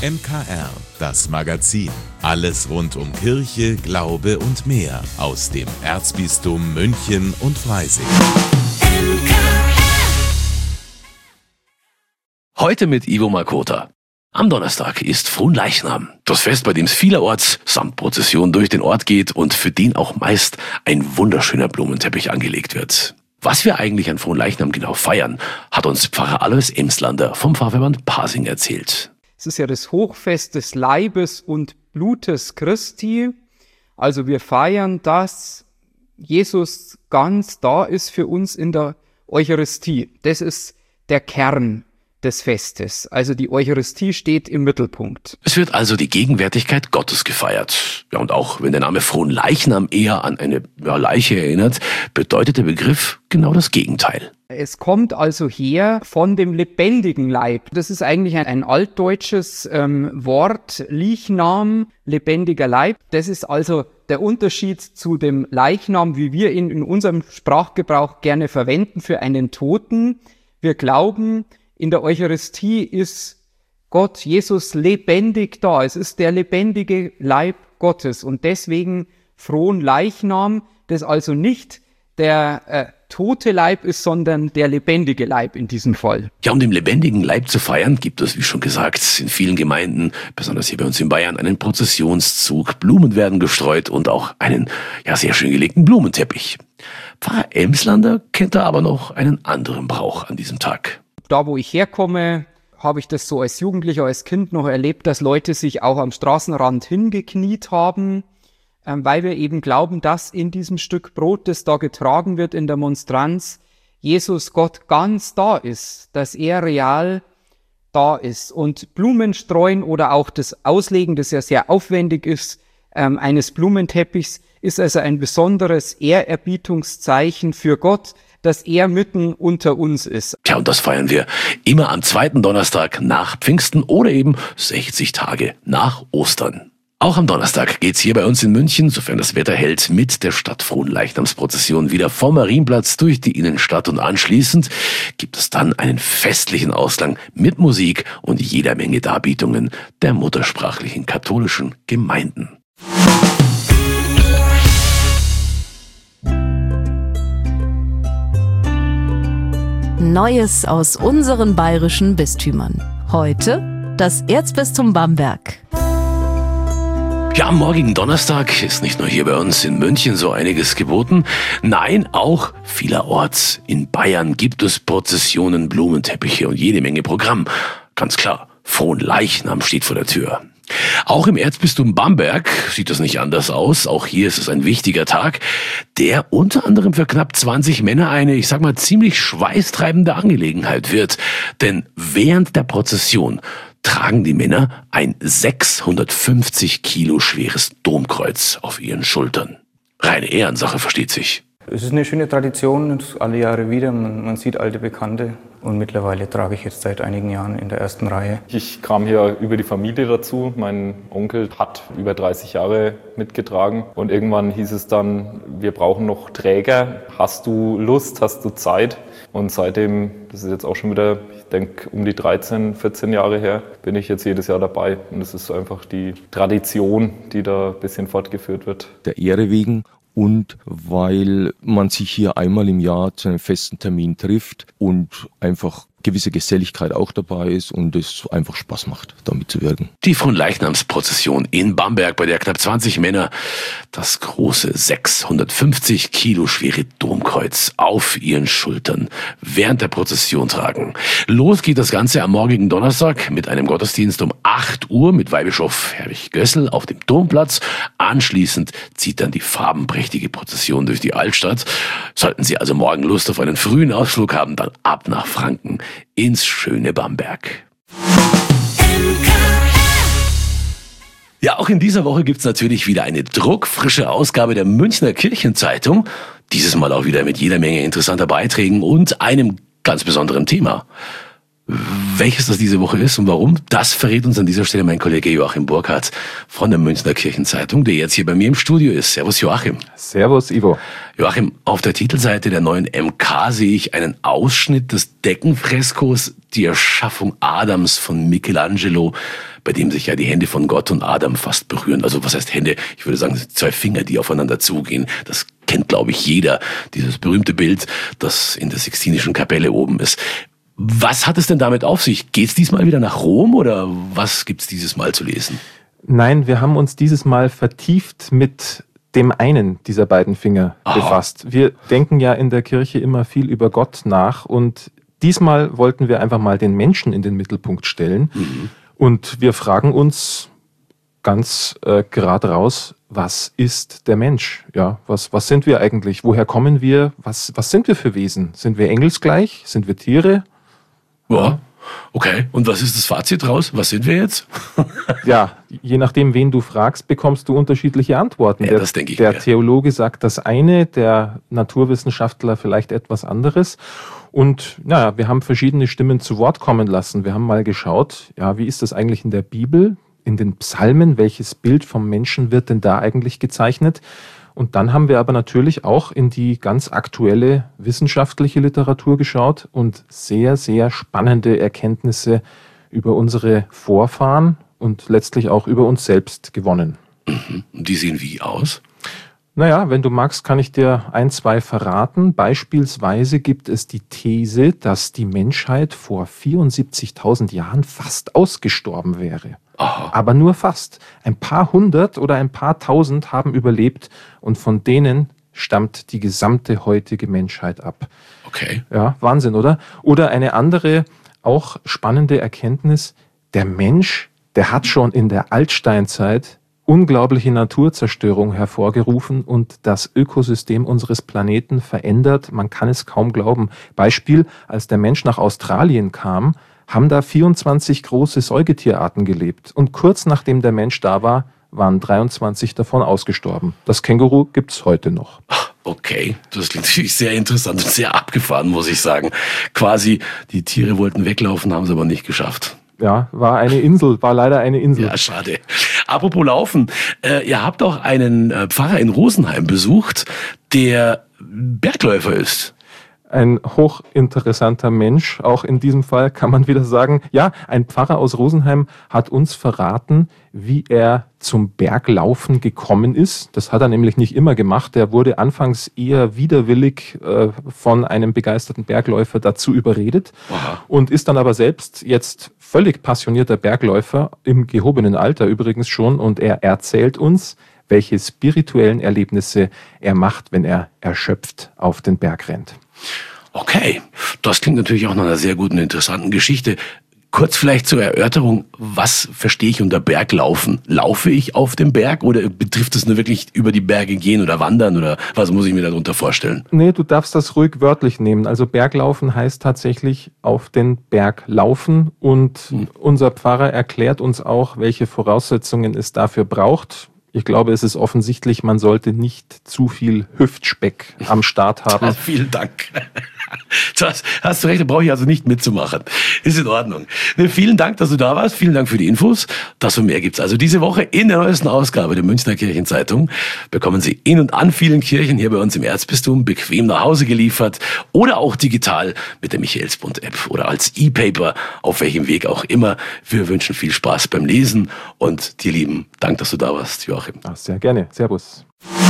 MKR, das Magazin. Alles rund um Kirche, Glaube und mehr aus dem Erzbistum München und Freising. Heute mit Ivo Makota. Am Donnerstag ist Fronleichnam, das Fest, bei dem es vielerorts samt Prozession durch den Ort geht und für den auch meist ein wunderschöner Blumenteppich angelegt wird. Was wir eigentlich an Fronleichnam genau feiern, hat uns Pfarrer Alois Emslander vom Pfarrverband Pasing erzählt. Es ist ja das Hochfest des Leibes und Blutes Christi. Also wir feiern, dass Jesus ganz da ist für uns in der Eucharistie. Das ist der Kern des Festes. Also die Eucharistie steht im Mittelpunkt. Es wird also die Gegenwärtigkeit Gottes gefeiert. Ja, und auch wenn der Name Fronleichnam eher an eine Leiche erinnert, bedeutet der Begriff genau das Gegenteil. Es kommt also her von dem lebendigen Leib. Das ist eigentlich ein altdeutsches Wort, Lichnam, lebendiger Leib. Das ist also der Unterschied zu dem Leichnam, wie wir ihn in unserem Sprachgebrauch gerne verwenden für einen Toten. Wir glauben, in der Eucharistie ist Gott, Jesus, lebendig da. Es ist der lebendige Leib Gottes. Und deswegen Fronleichnam, das also nicht der tote Leib ist, sondern der lebendige Leib in diesem Fall. Ja, um den lebendigen Leib zu feiern, gibt es, wie schon gesagt, in vielen Gemeinden, besonders hier bei uns in Bayern, einen Prozessionszug. Blumen werden gestreut und auch einen sehr schön gelegten Blumenteppich. Pfarrer Emslander kennt da aber noch einen anderen Brauch an diesem Tag. Da, wo ich herkomme, habe ich das so als Jugendlicher, als Kind noch erlebt, dass Leute sich auch am Straßenrand hingekniet haben, weil wir eben glauben, dass in diesem Stück Brot, das da getragen wird in der Monstranz, Jesus Gott ganz da ist, dass er real da ist. Und Blumen streuen oder auch das Auslegen, das ja sehr aufwendig ist, eines Blumenteppichs, ist also ein besonderes Ehrerbietungszeichen für Gott, dass er mitten unter uns ist. Tja, und das feiern wir immer am zweiten Donnerstag nach Pfingsten oder eben 60 Tage nach Ostern. Auch am Donnerstag geht's hier bei uns in München, sofern das Wetter hält, mit der Stadtfronleichnamsprozession wieder vom Marienplatz durch die Innenstadt und anschließend gibt es dann einen festlichen Ausklang mit Musik und jeder Menge Darbietungen der muttersprachlichen katholischen Gemeinden. Neues aus unseren bayerischen Bistümern. Heute das Erzbistum Bamberg. Ja, am morgigen Donnerstag ist nicht nur hier bei uns in München so einiges geboten. Nein, auch vielerorts in Bayern gibt es Prozessionen, Blumenteppiche und jede Menge Programm. Ganz klar, Fronleichnam steht vor der Tür. Auch im Erzbistum Bamberg sieht das nicht anders aus. Auch hier ist es ein wichtiger Tag, der unter anderem für knapp 20 Männer eine, ziemlich schweißtreibende Angelegenheit wird. Denn während der Prozession tragen die Männer ein 650 Kilo schweres Domkreuz auf ihren Schultern. Reine Ehrensache, versteht sich. Es ist eine schöne Tradition, alle Jahre wieder. Man sieht alte Bekannte und mittlerweile trage ich jetzt seit einigen Jahren in der ersten Reihe. Ich kam hier über die Familie dazu. Mein Onkel hat über 30 Jahre mitgetragen und irgendwann hieß es dann, wir brauchen noch Träger. Hast du Lust, hast du Zeit? Und seitdem, das ist jetzt auch schon wieder, ich denke um die 13, 14 Jahre her, bin ich jetzt jedes Jahr dabei. Und es ist einfach die Tradition, die da ein bisschen fortgeführt wird. Der Ehre wegen. Und weil man sich hier einmal im Jahr zu einem festen Termin trifft und einfach gewisse Geselligkeit auch dabei ist und es einfach Spaß macht, da mitzuwirken. Die Fronleichnamsprozession in Bamberg, bei der knapp 20 Männer das große 650 Kilo schwere Domkreuz auf ihren Schultern während der Prozession tragen. Los geht das Ganze am morgigen Donnerstag mit einem Gottesdienst um 8 Uhr mit Weihbischof Herwig Gössel auf dem Domplatz. Anschließend zieht dann die farbenprächtige Prozession durch die Altstadt. Sollten Sie also morgen Lust auf einen frühen Ausflug haben, dann ab nach Franken ins schöne Bamberg. Ja, auch in dieser Woche gibt's natürlich wieder eine druckfrische Ausgabe der Münchner Kirchenzeitung. Dieses Mal auch wieder mit jeder Menge interessanter Beiträgen und einem ganz besonderen Thema. Welches das diese Woche ist und warum, das verrät uns an dieser Stelle mein Kollege Joachim Burkhardt von der Münchner Kirchenzeitung, der jetzt hier bei mir im Studio ist. Servus Joachim. Servus Ivo. Joachim, auf der Titelseite der neuen MK sehe ich einen Ausschnitt des Deckenfreskos Die Erschaffung Adams von Michelangelo, bei dem sich ja die Hände von Gott und Adam fast berühren. Also was heißt Hände? Ich würde sagen, 2 Finger, die aufeinander zugehen. Das kennt, glaube ich, jeder. Dieses berühmte Bild, das in der Sixtinischen Kapelle oben ist. Was hat es denn damit auf sich? Geht's diesmal wieder nach Rom oder was gibt's dieses Mal zu lesen? Nein, wir haben uns dieses Mal vertieft mit dem einen dieser beiden Finger befasst. Wir denken ja in der Kirche immer viel über Gott nach und diesmal wollten wir einfach mal den Menschen in den Mittelpunkt stellen. Und wir fragen uns ganz gerade raus, was ist der Mensch? Ja, was sind wir eigentlich? Woher kommen wir? Was sind wir für Wesen? Sind wir engelsgleich? Sind wir Tiere? Ja, okay. Und was ist das Fazit raus? Was sind wir jetzt? Ja, je nachdem, wen du fragst, bekommst du unterschiedliche Antworten. Ja, das denke ich. Der Theologe sagt das eine, der Naturwissenschaftler vielleicht etwas anderes. Und naja, wir haben verschiedene Stimmen zu Wort kommen lassen. Wir haben mal geschaut, ja, wie ist das eigentlich in der Bibel, in den Psalmen? Welches Bild vom Menschen wird denn da eigentlich gezeichnet? Und dann haben wir aber natürlich auch in die ganz aktuelle wissenschaftliche Literatur geschaut und sehr, sehr spannende Erkenntnisse über unsere Vorfahren und letztlich auch über uns selbst gewonnen. Die sehen wie aus? Naja, wenn du magst, kann ich dir 1, 2 verraten. Beispielsweise gibt es die These, dass die Menschheit vor 74.000 Jahren fast ausgestorben wäre. Aha. Aber nur fast. Ein paar hundert oder ein paar tausend haben überlebt und von denen stammt die gesamte heutige Menschheit ab. Okay. Ja, Wahnsinn, oder? Oder eine andere, auch spannende Erkenntnis, der Mensch, der hat schon in der Altsteinzeit unglaubliche Naturzerstörung hervorgerufen und das Ökosystem unseres Planeten verändert. Man kann es kaum glauben. Beispiel, als der Mensch nach Australien kam, haben da 24 große Säugetierarten gelebt. Und kurz nachdem der Mensch da war, waren 23 davon ausgestorben. Das Känguru gibt's heute noch. Okay, das klingt natürlich sehr interessant und sehr abgefahren, muss ich sagen. Quasi, die Tiere wollten weglaufen, haben es aber nicht geschafft. Ja, war leider eine Insel. Ja, schade. Apropos Laufen, ihr habt auch einen Pfarrer in Rosenheim besucht, der Bergläufer ist. Ein hochinteressanter Mensch, auch in diesem Fall kann man wieder sagen, ja, ein Pfarrer aus Rosenheim hat uns verraten, wie er zum Berglaufen gekommen ist. Das hat er nämlich nicht immer gemacht. Er wurde anfangs eher widerwillig von einem begeisterten Bergläufer dazu überredet. Aha. Und ist dann aber selbst jetzt völlig passionierter Bergläufer, im gehobenen Alter übrigens schon, und er erzählt uns, welche spirituellen Erlebnisse er macht, wenn er erschöpft auf den Berg rennt. Okay, das klingt natürlich auch nach einer sehr guten, interessanten Geschichte. Kurz vielleicht zur Erörterung, was verstehe ich unter Berglaufen? Laufe ich auf dem Berg oder betrifft es nur wirklich über die Berge gehen oder wandern oder was muss ich mir darunter vorstellen? Nee, du darfst das ruhig wörtlich nehmen. Also Berglaufen heißt tatsächlich auf den Berg laufen und unser Pfarrer erklärt uns auch, welche Voraussetzungen es dafür braucht. Ich glaube, es ist offensichtlich, man sollte nicht zu viel Hüftspeck am Start haben. Vielen Dank. Das hast du recht, da brauche ich also nicht mitzumachen. Ist in Ordnung. Vielen Dank, dass du da warst. Vielen Dank für die Infos. Das und mehr gibt's also diese Woche in der neuesten Ausgabe der Münchner Kirchenzeitung. Bekommen Sie in und an vielen Kirchen hier bei uns im Erzbistum bequem nach Hause geliefert oder auch digital mit der Michaelsbund-App oder als E-Paper, auf welchem Weg auch immer. Wir wünschen viel Spaß beim Lesen und dir lieben Dank, dass du da warst, Joachim. Ach, sehr gerne. Servus.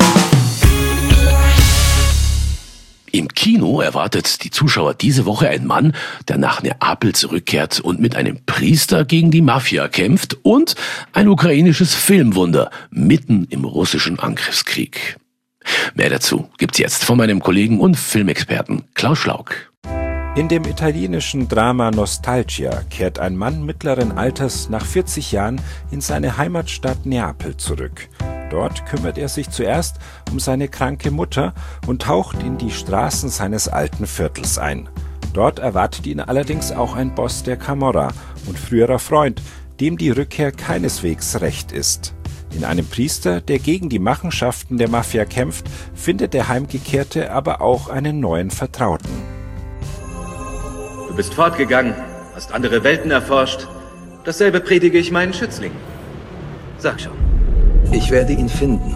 Im Kino erwartet die Zuschauer diese Woche ein Mann, der nach Neapel zurückkehrt und mit einem Priester gegen die Mafia kämpft und ein ukrainisches Filmwunder mitten im russischen Angriffskrieg. Mehr dazu gibt's jetzt von meinem Kollegen und Filmexperten Klaus Schlauk. In dem italienischen Drama Nostalgia kehrt ein Mann mittleren Alters nach 40 Jahren in seine Heimatstadt Neapel zurück. Dort kümmert er sich zuerst um seine kranke Mutter und taucht in die Straßen seines alten Viertels ein. Dort erwartet ihn allerdings auch ein Boss der Camorra und früherer Freund, dem die Rückkehr keineswegs recht ist. In einem Priester, der gegen die Machenschaften der Mafia kämpft, findet der Heimgekehrte aber auch einen neuen Vertrauten. Du bist fortgegangen, hast andere Welten erforscht. Dasselbe predige ich meinen Schützlingen. Sag schon. Ich werde ihn finden.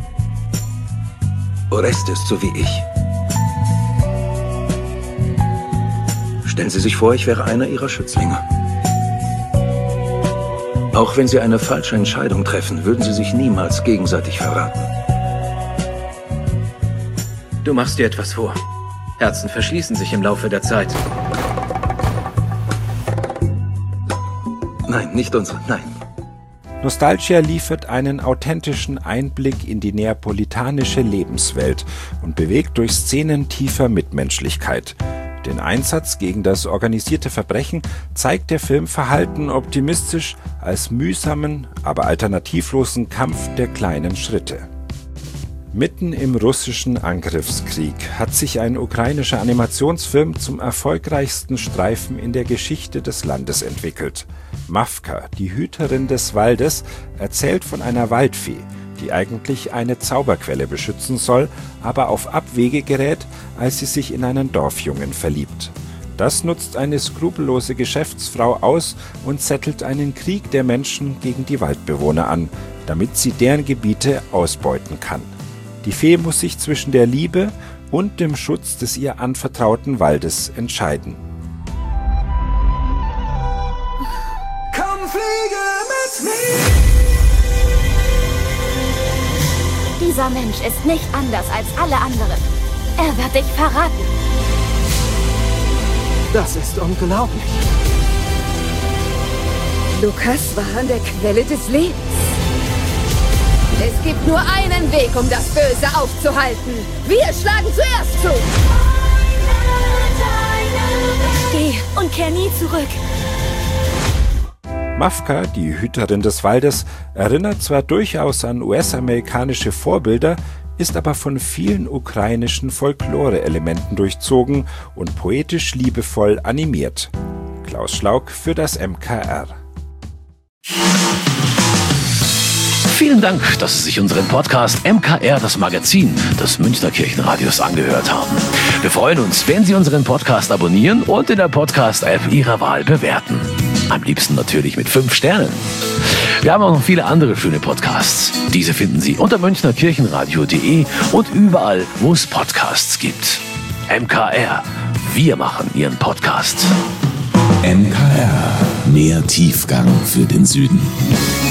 Orestes, so wie ich. Stellen Sie sich vor, ich wäre einer Ihrer Schützlinge. Auch wenn Sie eine falsche Entscheidung treffen, würden Sie sich niemals gegenseitig verraten. Du machst dir etwas vor. Herzen verschließen sich im Laufe der Zeit. Nein, nicht unsere, nein. Nostalgia liefert einen authentischen Einblick in die neapolitanische Lebenswelt und bewegt durch Szenen tiefer Mitmenschlichkeit. Den Einsatz gegen das organisierte Verbrechen zeigt der Film verhalten optimistisch als mühsamen, aber alternativlosen Kampf der kleinen Schritte. Mitten im russischen Angriffskrieg hat sich ein ukrainischer Animationsfilm zum erfolgreichsten Streifen in der Geschichte des Landes entwickelt. Mavka, die Hüterin des Waldes, erzählt von einer Waldfee, die eigentlich eine Zauberquelle beschützen soll, aber auf Abwege gerät, als sie sich in einen Dorfjungen verliebt. Das nutzt eine skrupellose Geschäftsfrau aus und zettelt einen Krieg der Menschen gegen die Waldbewohner an, damit sie deren Gebiete ausbeuten kann. Die Fee muss sich zwischen der Liebe und dem Schutz des ihr anvertrauten Waldes entscheiden. Komm, fliege mit mir! Dieser Mensch ist nicht anders als alle anderen. Er wird dich verraten. Das ist unglaublich. Lukas war an der Quelle des Lebens. Es gibt nur einen Weg, um das Böse aufzuhalten. Wir schlagen zuerst zu. Geh und kehr nie zurück. Mavka, die Hüterin des Waldes, erinnert zwar durchaus an US-amerikanische Vorbilder, ist aber von vielen ukrainischen Folklore-Elementen durchzogen und poetisch liebevoll animiert. Klaus Schlauk für das MKR. Vielen Dank, dass Sie sich unseren Podcast MKR, das Magazin des Münchner Kirchenradios, angehört haben. Wir freuen uns, wenn Sie unseren Podcast abonnieren und in der Podcast-App Ihrer Wahl bewerten. Am liebsten natürlich mit 5 Sternen. Wir haben auch noch viele andere schöne Podcasts. Diese finden Sie unter münchnerkirchenradio.de und überall, wo es Podcasts gibt. MKR, wir machen Ihren Podcast. MKR, mehr Tiefgang für den Süden.